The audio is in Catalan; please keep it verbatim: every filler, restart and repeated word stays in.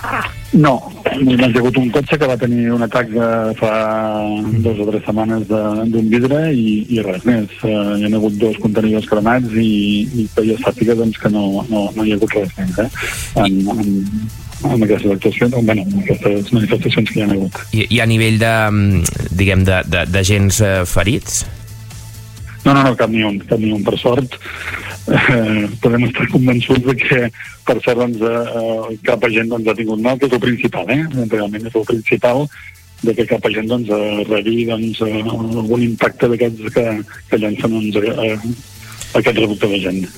No, només hi ha hagut un cotxe que va tenir un atac de fa dues o tres setmanes d'un vidre i, i res més. Uh, hi ha hagut dos contenidors cremats i, i que jo sàpiga doncs, que no, no, no hi ha hagut res més eh? en, en, en aquestes actuacions, bueno, en aquestes manifestacions que hi ha hagut. I, i a nivell de, diguem, de, de, de gens eh, ferits? No, no, no, cap ni un, cap ni un, per sort. Eh, podem estar convençuts de que, per cert, doncs, eh, cap agent doncs, ha tingut mal, que és el principal, eh? Realment és el principal de que cap agent doncs, eh, rebi doncs, eh, algun impacte d'aquests que, que llancen doncs, eh, aquest reducte de gent.